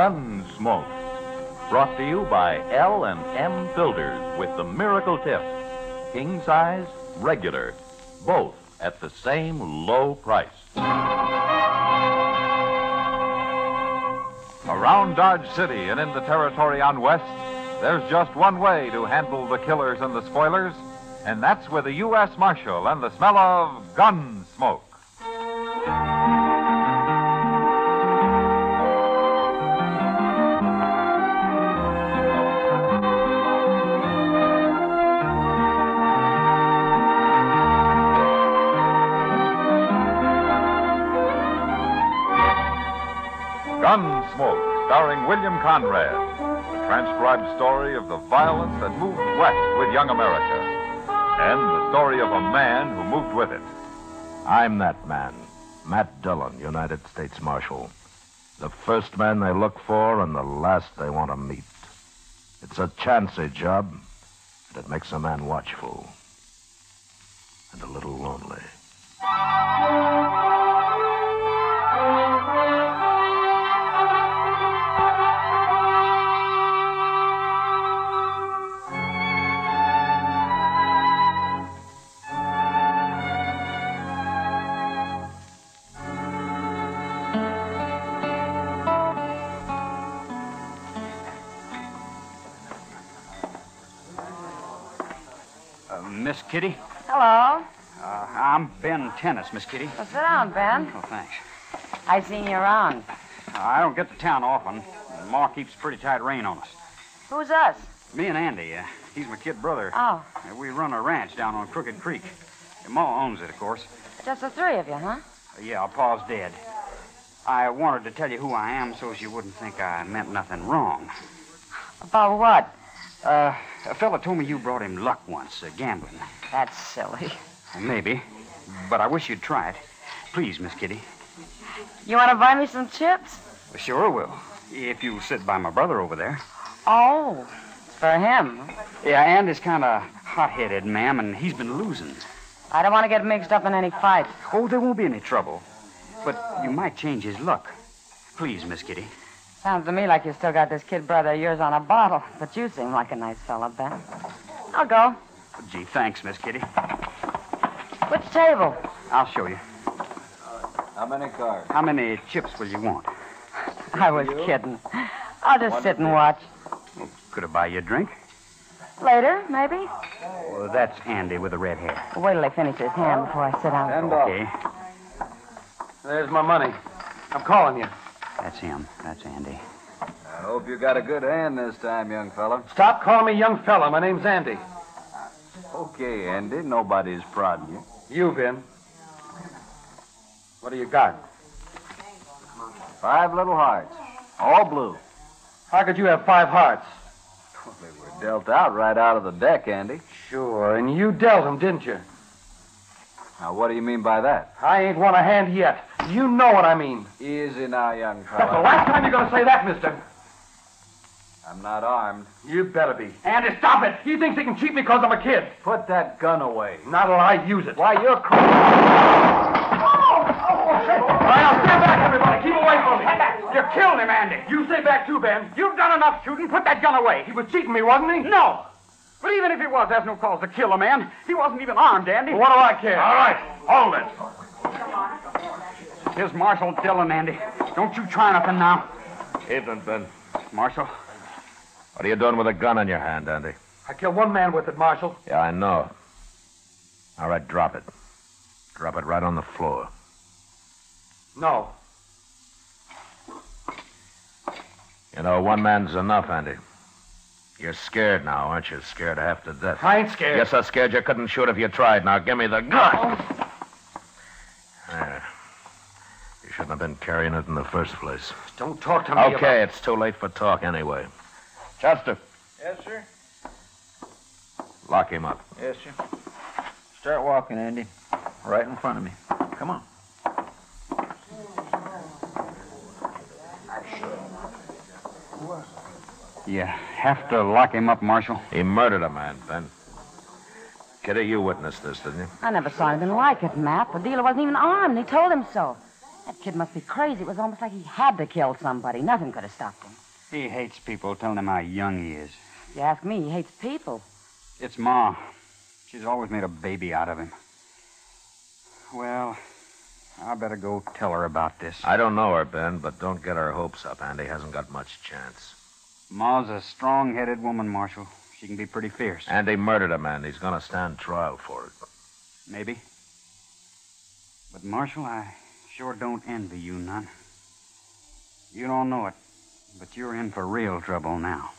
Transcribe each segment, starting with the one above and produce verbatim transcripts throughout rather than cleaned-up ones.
Gunsmoke. Brought to you by L and M Builders with the Miracle Tip. King size, regular, both at the same low price. Around Dodge City and in the territory on West, there's just one way to handle the killers and the spoilers, and that's with a U S Marshal and the smell of Gunsmoke. Gunsmoke, starring William Conrad, the transcribed story of the violence that moved west with young America, and the story of a man who moved with it. I'm that man, Matt Dillon, United States Marshal. The first man they look for and the last they want to meet. It's a chancy job, but it makes a man watchful and a little lonely. Miss Kitty? Hello. Uh, I'm Ben Tennis, Miss Kitty. Well, sit down, Ben. Oh, thanks. I seen you around. Uh, I don't get to town often. Ma keeps pretty tight rein on us. Who's us? Me and Andy. Uh, he's my kid brother. Oh. Uh, we run a ranch down on Crooked Creek. Uh, Ma owns it, of course. Just the three of you, huh? Uh, yeah, our pa's dead. I wanted to tell you who I am so you wouldn't think I meant nothing wrong. About what? Uh, a fella told me you brought him luck once, uh, gambling. That's silly. Maybe, but I wish you'd try it. Please, Miss Kitty. You want to buy me some chips? Well, sure will, if you'll sit by my brother over there. Oh, it's for him. Yeah, Andy's kind of hot-headed, ma'am, and he's been losing. I don't want to get mixed up in any fights. Oh, there won't be any trouble. But you might change his luck. Please, Miss Kitty. Sounds to me like you still got this kid brother of yours on a bottle. But you seem like a nice fella, Ben. I'll go. Gee, thanks, Miss Kitty. Which table? I'll show you. How many cards? How many chips will you want? I was kidding. I'll just sit and watch. Well, could I buy you a drink? Later, maybe? Well, that's Andy with the red hair. Wait till I finish his hand before I sit down. Ten Okay. There's my money. I'm calling you. That's him. That's Andy. I hope you got a good hand this time, young fella. Stop calling me young fella. My name's Andy. Okay, Andy. Nobody's prodding you. You, Ben. What do you got? Five little hearts. All blue. How could you have five hearts? Well, they were dealt out right out of the deck, Andy. Sure, and you dealt them, didn't you? Now, what do you mean by that? I ain't won a hand yet. You know what I mean. Easy now, young That's the fella. last time you're going to say that, mister. I'm not armed. You better be. Andy, stop it. He thinks he can cheat me because I'm a kid. Put that gun away. Not till I use it. Why, you're crazy. All right, now stand back, everybody. Keep away from me. You killed him, Andy. You stay back, too, Ben. You've done enough shooting. Put that gun away. He was cheating me, wasn't he? No. But even if he was, there's no cause to kill a man. He wasn't even armed, Andy. Well, what do I care? All right. Hold it. Here's Marshal Dillon, Andy. Don't you try nothing now. Evening, Ben. Marshal? What are you doing with a gun in your hand, Andy? I killed one man with it, Marshal. Yeah, I know. All right, drop it. Drop it right on the floor. No. You know, one man's enough, Andy. You're scared now, aren't you? Scared half to death. I ain't scared. Yes, so scared you couldn't shoot if you tried. Now, give me the gun. There. You shouldn't have been carrying it in the first place. Don't talk to me Okay, about... it's too late for talk anyway. Chester, Yes, sir? lock him up. Yes, sir. Start walking, Andy. Right in front of me. Come on. You have to lock him up, Marshal. He murdered a man, Ben. Kitty, you witnessed this, didn't you? I never saw anything like it, Matt. The dealer wasn't even armed. He told him so. That kid must be crazy. It was almost like he had to kill somebody. Nothing could have stopped him. He hates people telling him how young he is. If you ask me, he hates people. It's Ma. She's always made a baby out of him. Well, I better go tell her about this. I don't know her, Ben, but don't get our hopes up. Andy hasn't got much chance. Ma's a strong-headed woman, Marshal. She can be pretty fierce. Andy murdered a man. He's going to stand trial for it. Maybe. But, Marshal, I sure don't envy you none. You don't know it, but you're in for real trouble now.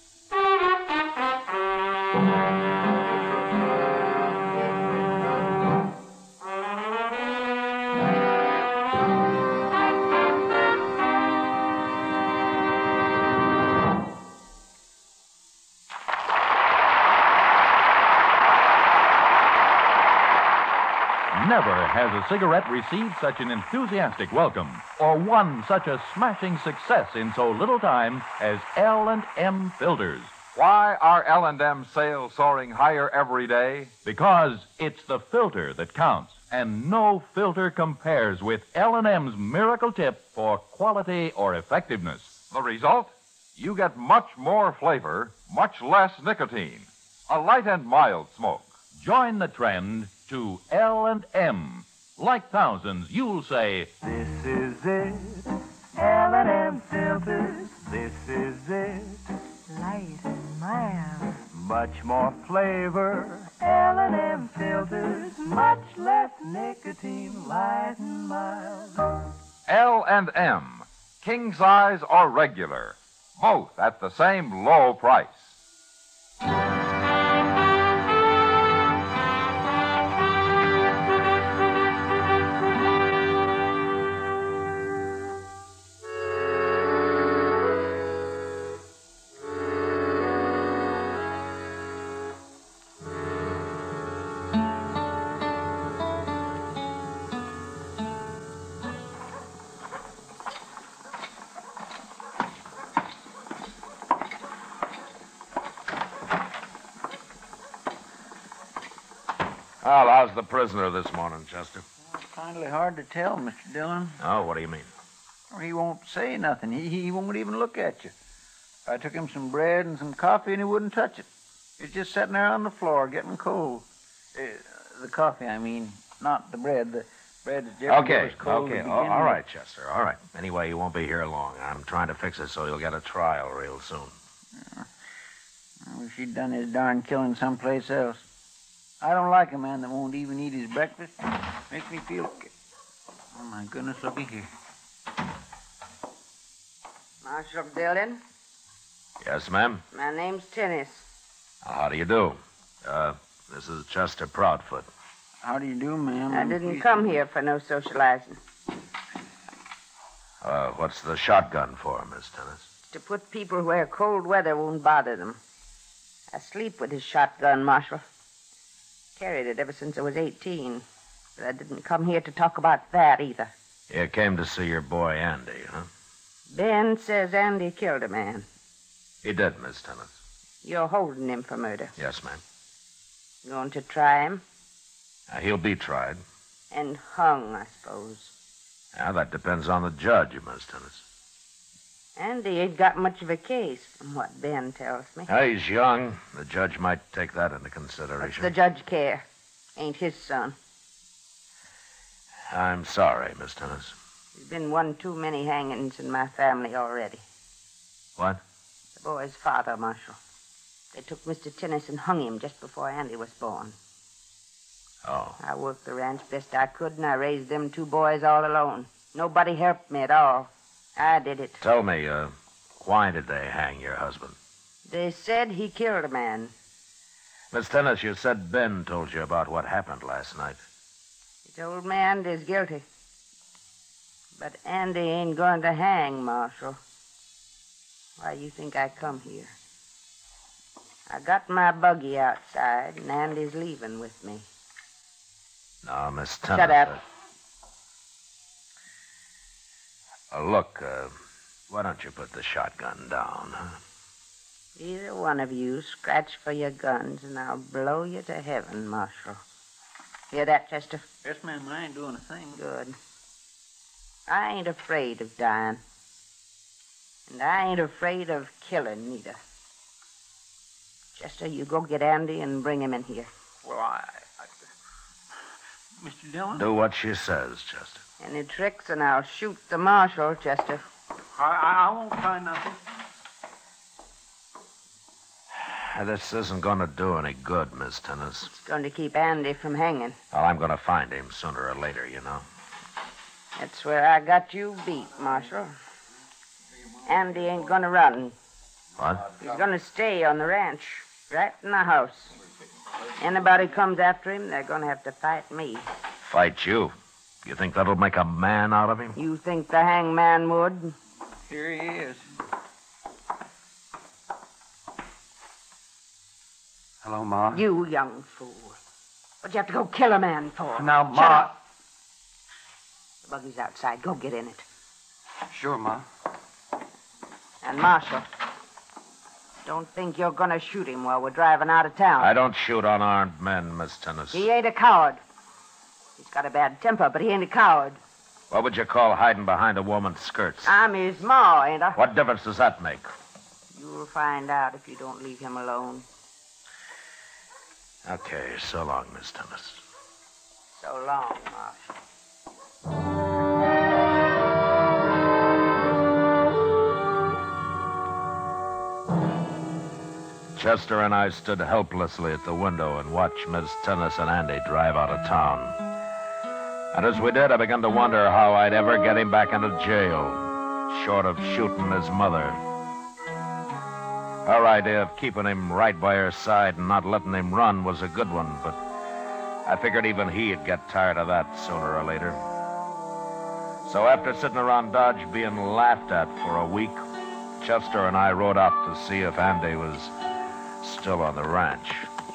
Never has a cigarette received such an enthusiastic welcome or won such a smashing success in so little time as L and M Filters. Why are L and M sales soaring higher every day? Because it's the filter that counts, and no filter compares with L and M's miracle tip for quality or effectiveness. The result? You get much more flavor, much less nicotine. A light and mild smoke. Join the trend to L and M. Like thousands, you'll say, This is it, L and M Filters. This is it, light and mild. Much more flavor, L and M Filters. Much less nicotine, light and mild. L and M, king size or regular, both at the same low price. Well, how's the prisoner this morning, Chester? Kindly hard to tell, Mister Dillon. Oh, what do you mean? Or he won't say nothing. He, he won't even look at you. I took him some bread and some coffee, and he wouldn't touch it. He's just sitting there on the floor getting cold. Uh, the coffee, I mean, not the bread. The bread is Jeffrey Okay, was cold okay. to Oh, begin all with. right, Chester, all right. Anyway, you won't be here long. I'm trying to fix it so you'll get a trial real soon. I wish he'd done his darn killing someplace else. I don't like a man that won't even eat his breakfast. Makes me feel... Oh, my goodness, looky here. Marshal Dillon, Yes, ma'am? my name's Tennis. Uh, how do you do? Uh, this is Chester Proudfoot. How do you do, ma'am? I I'm didn't pleased come to- here for no socializing. Uh, what's the shotgun for, Miss Tennis? To put people where cold weather won't bother them. I sleep with his shotgun, Marshal. Carried it ever since I was eighteen. But I didn't come here to talk about that either. You came to see your boy Andy, huh? Ben says Andy killed a man. He did, Miss Tennis. You're holding him for murder. Yes, ma'am. Going to try him Uh, he'll be tried. and hung, I suppose. Now, that depends on the judge, Miss Tennis. Andy ain't got much of a case, from what Ben tells me. Uh, he's young. The judge might take that into What's consideration. the judge care? Ain't his son. I'm sorry, Miss Tennis. There's been one too many hangings in my family already. What? The boy's father, Marshal. They took Mister Tennis and hung him just before Andy was born. Oh. I worked the ranch best I could, and I raised them two boys all alone. Nobody helped me at all. I did it. Tell me, uh, why did they hang your husband? They said he killed a man. Miss Tennis, you said Ben told you about what happened last night. He told me Andy's guilty. But Andy ain't going to hang, Marshal. Why you think I come here? I got my buggy outside, and Andy's leaving with me. No, Miss Tennis. Shut up. Uh, uh, look, uh, why don't you put the shotgun down, huh? Either one of you scratch for your guns, and I'll blow you to heaven, Marshal. Hear that, Chester? Yes, ma'am, I ain't doing a thing. Good. I ain't afraid of dying. And I ain't afraid of killing, neither. Chester, you go get Andy and bring him in here. Well, I... I Mister Dillon? Do what she says, Chester. Any tricks, and I'll shoot the marshal, Chester. I, I, I won't try nothing. This isn't going to do any good, Miss Tennis. It's going to keep Andy from hanging. Well, I'm going to find him sooner or later, you know. That's where I got you beat, Marshal. Andy ain't going to run. What? He's going to stay on the ranch, right in the house. Anybody comes after him, they're going to have to fight me. Fight you? You think that'll make a man out of him? You think the hangman would? Here he is. Hello, Ma. You young fool. What'd you have to go kill a man for? Now, Shut Ma. up. The buggy's outside. Go get in it. Sure, Ma. And Marshal, don't think you're going to shoot him while we're driving out of town. I don't shoot unarmed men, Miss Tennis. He ain't a coward. He's got a bad temper, but he ain't a coward. What would you call hiding behind a woman's skirts? I'm his ma, ain't I? What difference does that make? You'll find out if you don't leave him alone. Okay, so long, Miss Tennis. So long, Marshal. Chester and I stood helplessly at the window and watched Miss Tennis and Andy drive out of town. And as we did, I began to wonder how I'd ever get him back into jail, short of shooting his mother. Her idea of keeping him right by her side and not letting him run was a good one, but I figured even he'd get tired of that sooner or later. So after sitting around Dodge being laughed at for a week, Chester and I rode out to see if Andy was still on the ranch.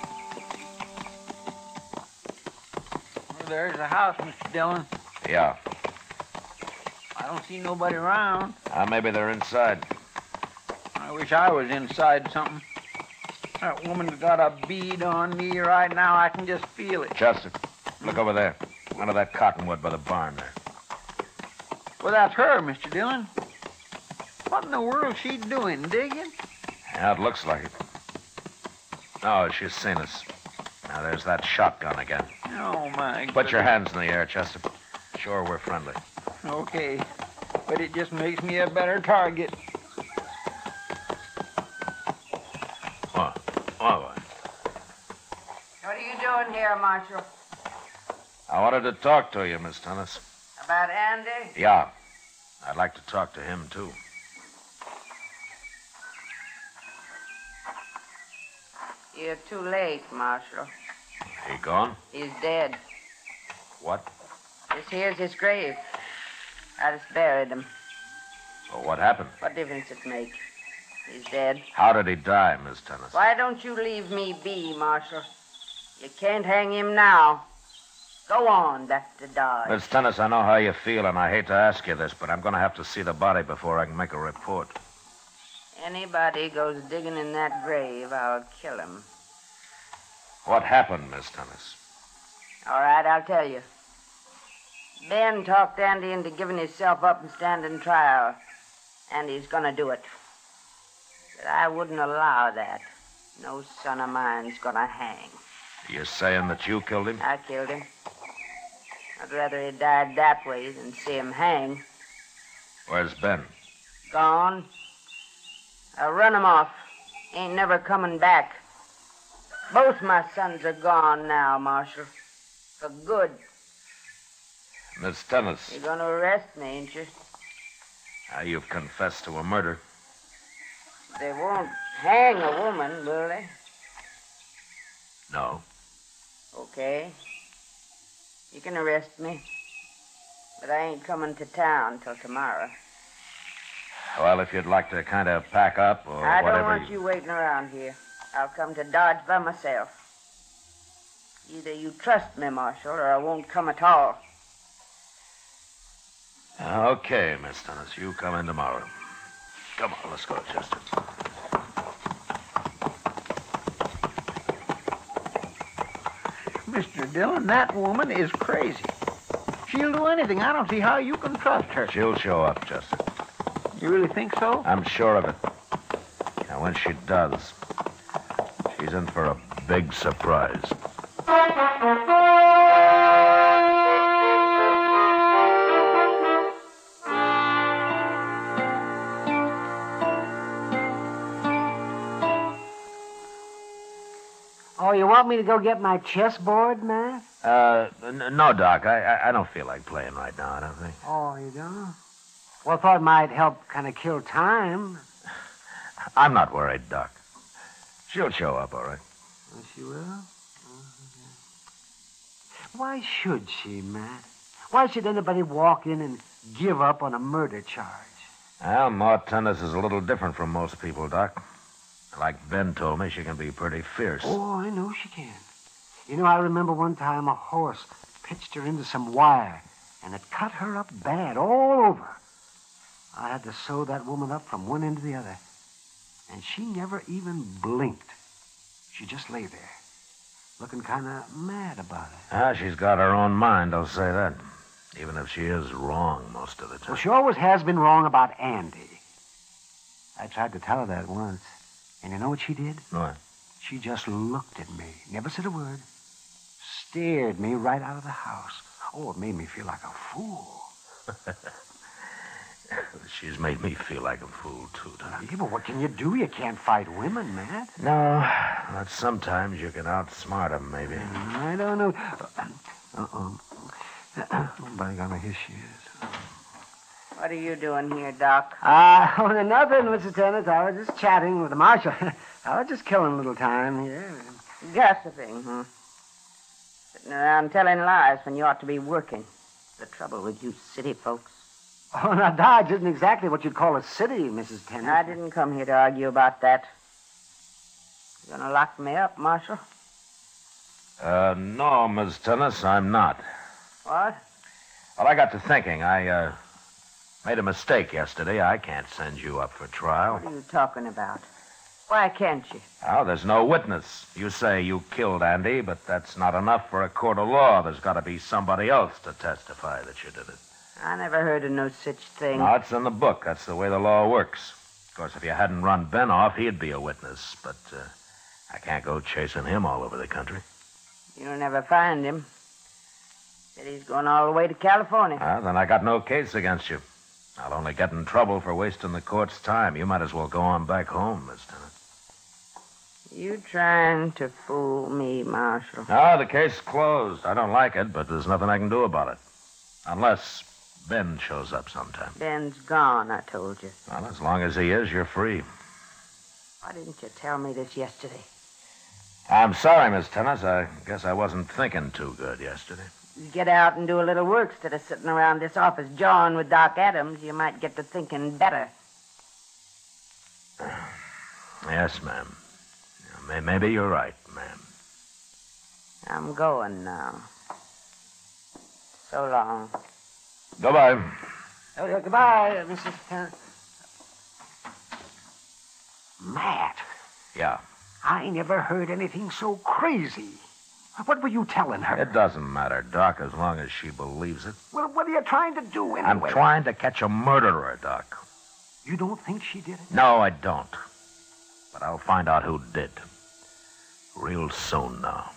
Well, there's the house, Mister Dillon. Yeah. I don't see nobody around. Uh, maybe they're inside. I wish I was inside something. That woman's got a bead on me right now. I can just feel it. Chester, look over there. Under that cottonwood by the barn there. Well, that's her, Mister Dillon. What in the world's she doing? Digging? Yeah, it looks like it. No, she's seen us. Now, there's that shotgun again. Oh, my God. Put your hands in the air, Chester. Sure, we're friendly. Okay. But it just makes me a better target. What? What? What are you doing here, Marshal? I wanted to talk to you, Miss Tennis. About Andy? Yeah. I'd like to talk to him, too. You're too late, Marshal. He gone? He's dead. What? This here's his grave. I just buried him. So what happened? What difference it make? He's dead. How did he die, Miss Tennis? Why don't you leave me be, Marshal? You can't hang him now. Go on back to Dodge. Miss Tennis, I know how you feel, and I hate to ask you this, but I'm going to have to see the body before I can make a report. Anybody goes digging in that grave, I'll kill him. What happened, Miss Tennis? All right, I'll tell you. Ben talked Andy into giving himself up and standing trial. And he's gonna do it. But I wouldn't allow that. No son of mine's gonna hang. You saying that you killed him? I killed him. I'd rather he died that way than see him hang. Where's Ben? Gone. I run him off. Ain't never coming back. Both my sons are gone now, Marshal. For good. Miss Tennis, You're gonna arrest me, ain't you? now you've confessed to a murder. They won't hang a woman, will they? No. Okay. You can arrest me. But I ain't coming to town till tomorrow. Well, if you'd like to kind of pack up or I whatever. don't want you waiting around here. I'll come to Dodge by myself. Either you trust me, Marshal, or I won't come at all. Okay, Miss Tennis, you come in tomorrow. Come on, let's go, Chester. Mister Dillon, that woman is crazy. She'll do anything. I don't see how you can trust her. She'll show up, Chester. You really think so? I'm sure of it. And when she does, she's in for a big surprise. Oh, you want me to go get my chessboard, Matt? Uh, n- no, Doc. I, I I don't feel like playing right now, I don't think. Oh, you don't? Well, I thought it might help kind of kill time. I'm not worried, Doc. She'll show up, all right. Oh, she will? Oh, okay. Why should she, Matt? Why should anybody walk in and give up on a murder charge? Well, Maud Tennis is a little different from most people, Doc. Like Ben told me, she can be pretty fierce. Oh, I know she can. You know, I remember one time a horse pitched her into some wire, and it cut her up bad all over. I had to sew that woman up from one end to the other, and she never even blinked. She just lay there, looking kind of mad about it. Ah, she's got her own mind, I'll say that. Even if she is wrong most of the time. Well, she always has been wrong about Andy. I tried to tell her that once. And you know what she did? What? She just looked at me, never said a word, stared me right out of the house. Oh, it made me feel like a fool. She's made me feel like a fool, too, Doc. Yeah, but what can you do? You can't fight women, Matt. No, but sometimes you can outsmart them, maybe. I don't know. Uh-oh. Oh, by God, here she is. What are you doing here, Doc? Ah, uh, oh, nothing, Missus Tennant. I was just chatting with the marshal. I was just killing a little time here. Gossiping, hmm? Sitting around telling lies when you ought to be working. The trouble with you city folks. Oh, now, Dodge isn't exactly what you'd call a city, Missus Tennant. I didn't come here to argue about that. You gonna lock me up, Marshal? Uh, no, Miss Tennis, I'm not. What? Well, I got to thinking. I, uh... made a mistake yesterday. I can't send you up for trial. What are you talking about? Why can't you? Oh, there's no witness. You say you killed Andy, but that's not enough for a court of law. There's got to be somebody else to testify that you did it. I never heard of no such thing. No, it's in the book. That's the way the law works. Of course, if you hadn't run Ben off, he'd be a witness. But uh, I can't go chasing him all over the country. You'll never find him. Said he's going all the way to California. Well, then I got no case against you. I'll only get in trouble for wasting the court's time. You might as well go on back home, Miss Tennant. You trying to fool me, Marshal? No, the case closed. I don't like it, but there's nothing I can do about it. Unless Ben shows up sometime. Ben's gone, I told you. Well, as long as he is, you're free. Why didn't you tell me this yesterday? I'm sorry, Miss Tennant. I guess I wasn't thinking too good yesterday. You get out and do a little work instead of sitting around this office jawing with Doc Adams. You might get to thinking better. Yes, ma'am. Maybe you're right, ma'am. I'm going now. So long. Goodbye. Oh, yeah, goodbye, Missus Tennant. Matt. Yeah. I never heard anything so crazy. What were you telling her? It doesn't matter, Doc, as long as she believes it. Well, what are you trying to do anyway? I'm trying to catch a murderer, Doc. You don't think she did it? No, I don't. But I'll find out who did. Real soon now.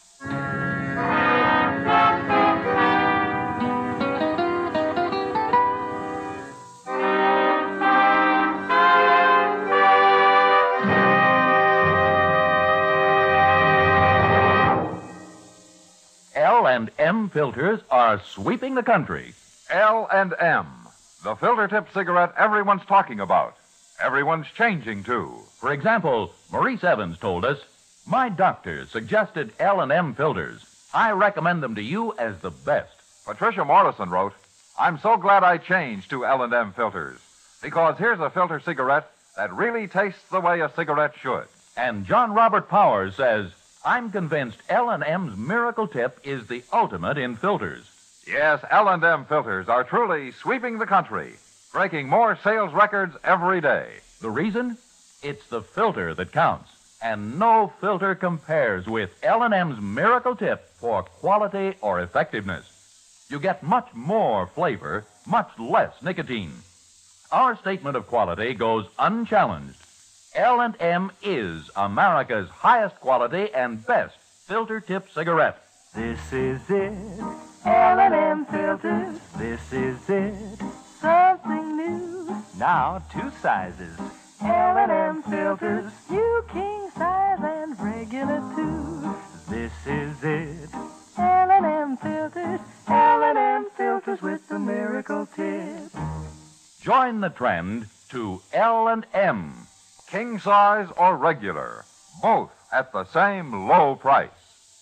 L and M filters are sweeping the country. L and M, the filter tip cigarette everyone's talking about. Everyone's changing to. For example, Maurice Evans told us, my doctor suggested L and M filters. I recommend them to you as the best. Patricia Morrison wrote, I'm so glad I changed to L and M filters, because here's a filter cigarette that really tastes the way a cigarette should. And John Robert Powers says, I'm convinced L and M's Miracle Tip is the ultimate in filters. Yes, L and M filters are truly sweeping the country, breaking more sales records every day. The reason? It's the filter that counts. And no filter compares with L and M's Miracle Tip for quality or effectiveness. You get much more flavor, much less nicotine. Our statement of quality goes unchallenged. L and M is America's highest quality and best filter tip cigarette. This is it, L and M filters. This is it, something new. Now two sizes, L and M filters. New king size and regular too. This is it, L and M filters. L and M filters with the miracle tip. Join the trend to L and M. King size or regular, both at the same low price.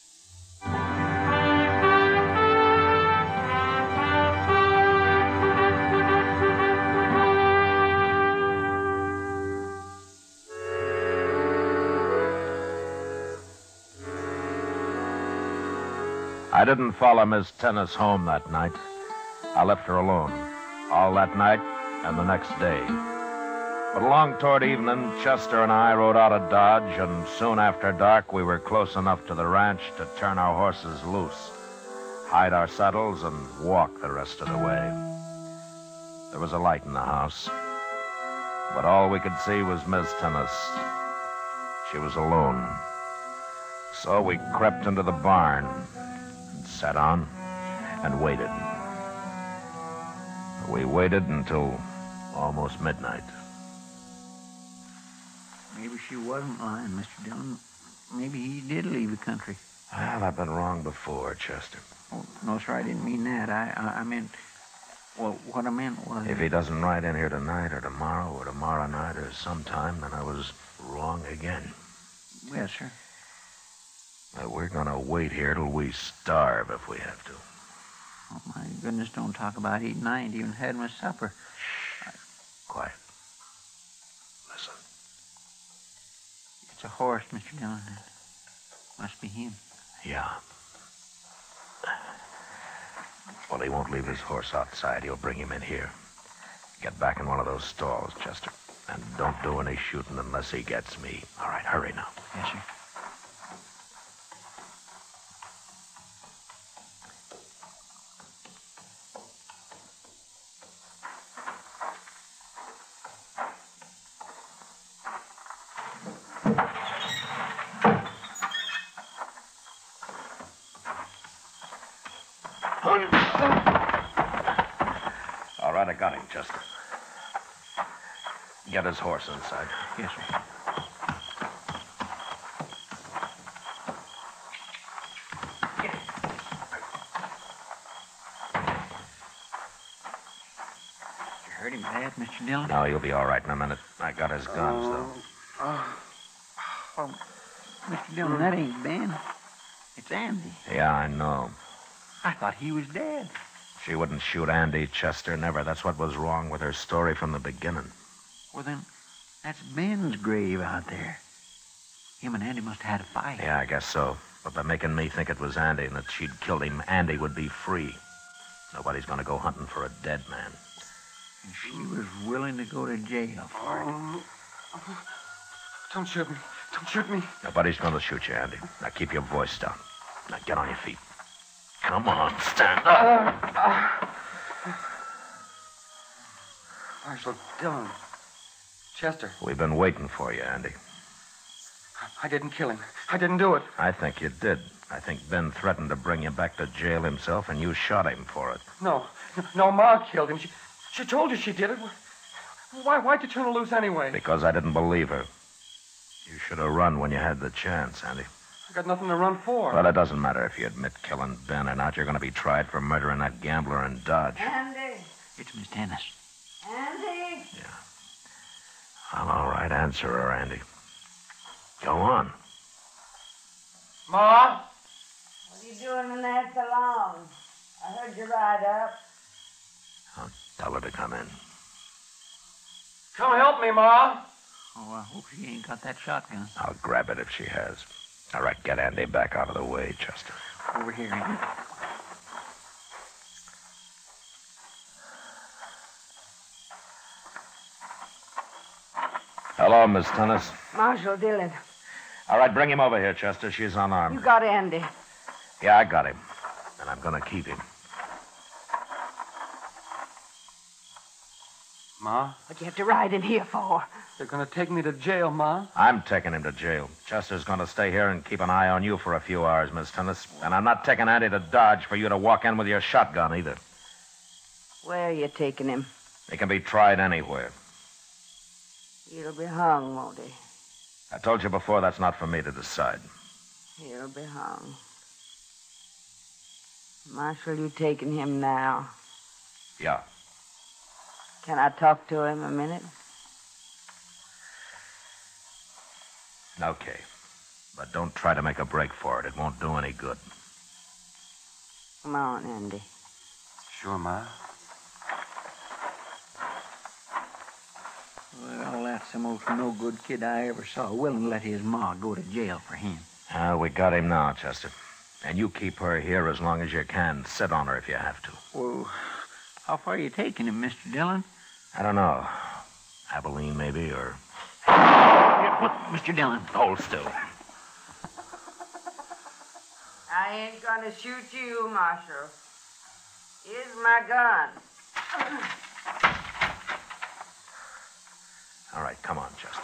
I didn't follow Miss Tennis home that night. I left her alone, all that night and the next day. But along toward evening, Chester and I rode out of Dodge, and soon after dark, we were close enough to the ranch to turn our horses loose, hide our saddles, and walk the rest of the way. There was a light in the house, but all we could see was Miss Tennis. She was alone. So we crept into the barn and sat on and waited. We waited until almost midnight. Maybe she wasn't lying, Mister Dillon. Maybe he did leave the country. Well, I've been wrong before, Chester. Oh, no, sir, I didn't mean that. I, I, I meant, well, what I meant was... If he doesn't ride in here tonight or tomorrow or tomorrow night or sometime, then I was wrong again. Yes, sir. Well, we're going to wait here till we starve if we have to. Oh, my goodness, don't talk about eating. I ain't even had my supper. Shh. Quiet. Listen. It's a horse, Mister Dillon. It must be him. Yeah. Well, he won't leave his horse outside. He'll bring him in here. Get back in one of those stalls, Chester. And don't do any shooting unless he gets me. All right, hurry now. Yes, sir. All right, I got him, Chester. Get his horse inside. Yes, sir. You hurt him bad, Mister Dillon? No, you'll be all right in a minute. I got his guns, though. Oh, oh, Mister Dillon, that ain't Ben. It's Andy. Yeah, I know. I thought he was dead. She wouldn't shoot Andy, Chester, never. That's what was wrong with her story from the beginning. Well, then, that's Ben's grave out there. Him and Andy must have had a fight. Yeah, I guess so. But by making me think it was Andy and that she'd killed him, Andy would be free. Nobody's going to go hunting for a dead man. And she was willing to go to jail for it. Oh, don't shoot me. Don't shoot me. Nobody's going to shoot you, Andy. Now keep your voice down. Now get on your feet. Come on, stand up. Uh, uh, Marshal Dillon. Chester. We've been waiting for you, Andy. I didn't kill him. I didn't do it. I think you did. I think Ben threatened to bring you back to jail himself, and you shot him for it. No. No, Ma killed him. She, she told you she did it. Why, why'd you turn her loose anyway? Because I didn't believe her. You should have run when you had the chance, Andy. I got nothing to run for. Well, it doesn't matter if you admit killing Ben or not. You're going to be tried for murdering that gambler in Dodge. Andy. It's Miss Dennis. Andy. Yeah. I'm all right. Answer her, Andy. Go on. Ma? What are you doing in that salon? I heard you ride up. I'll tell her to come in. Come help me, Ma. Oh, I hope she ain't got that shotgun. I'll grab it if she has. All right, get Andy back out of the way, Chester. Over here, Andy. Hello, Miss Tennis. Marshal Dillon. All right, bring him over here, Chester. She's unarmed. You got Andy. Yeah, I got him. And I'm going to keep him. Ma, What you have to ride in here for? they're going to take me to jail, Ma. I'm taking him to jail. Chester's going to stay here and keep an eye on you for a few hours, Miss Tennis. And I'm not taking Andy to Dodge for you to walk in with your shotgun either. Where are you taking him? He can be tried anywhere. He'll be hung, won't he? I told you before that's not for me to decide. He'll be hung. Marshal, you taking him now? Yeah. Can I talk to him a minute? Okay. But don't try to make a break for it. It won't do any good. Come on, Andy. Sure, Ma. Well, that's the most no-good kid I ever saw, willing to let his ma go to jail for him. Uh, we got him now, Chester. And you keep her here as long as you can. Sit on her if you have to. Well, how far are you taking him, Mister Dillon? I don't know. Abilene, maybe, or... Yeah, what, Mister Dillon? Hold still. I ain't gonna shoot you, Marshal. Here's my gun. All right, come on, Chester.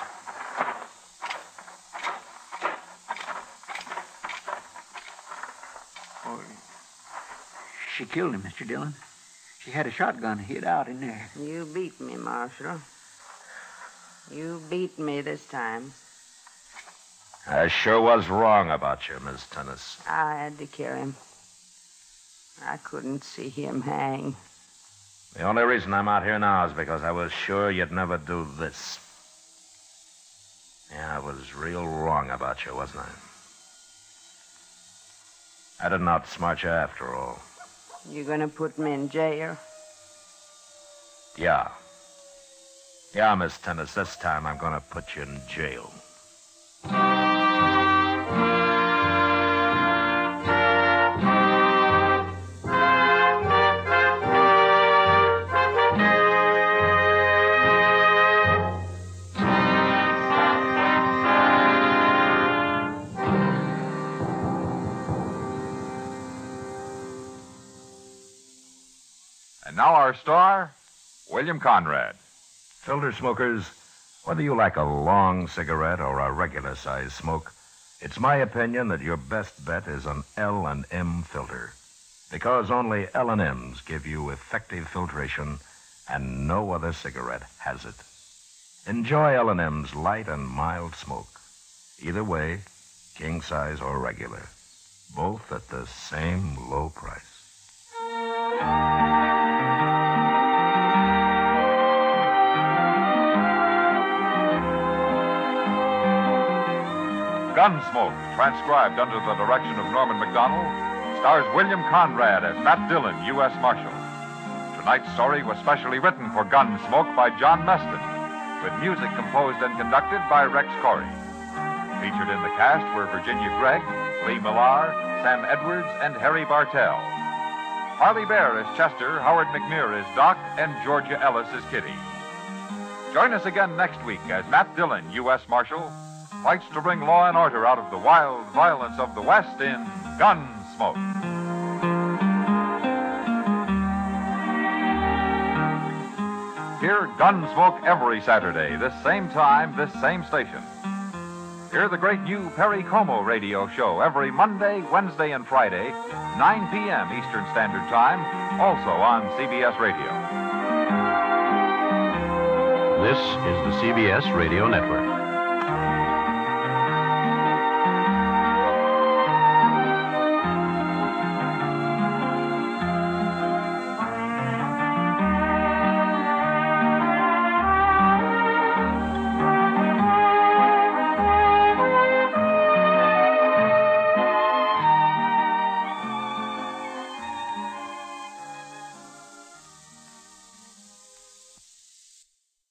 Oh, she killed him, Mister Dillon. She had a shotgun hid out in there. You beat me, Marshal. You beat me this time. I sure was wrong about you, Miss Tennis. I had to kill him. I couldn't see him hang. The only reason I'm out here now is because I was sure you'd never do this. Yeah, I was real wrong about you, wasn't I? I didn't outsmart you after all. You gonna put me in jail? Yeah. Yeah, Miss Tennis, this time I'm gonna put you in jail. And now our star, William Conrad. Filter smokers, whether you like a long cigarette or a regular size smoke, it's my opinion that your best bet is an L and M filter. Because only L and M's give you effective filtration, and no other cigarette has it. Enjoy L and M's light and mild smoke. Either way, king size or regular. Both at the same low price. Gunsmoke, transcribed under the direction of Norman MacDonald, stars William Conrad as Matt Dillon, U S Marshal. Tonight's story was specially written for Gunsmoke by John Meston, with music composed and conducted by Rex Corey. Featured in the cast were Virginia Gregg, Lee Millar, Sam Edwards, and Harry Bartell. Harley Bear is Chester, Howard McNear is Doc, and Georgia Ellis is Kitty. Join us again next week as Matt Dillon, U S Marshal, fights to bring law and order out of the wild violence of the West in Gunsmoke. Hear Gunsmoke every Saturday, this same time, this same station. Hear the great new Perry Como radio show every Monday, Wednesday, and Friday, nine p.m. Eastern Standard Time, also on C B S Radio. This is the C B S Radio Network.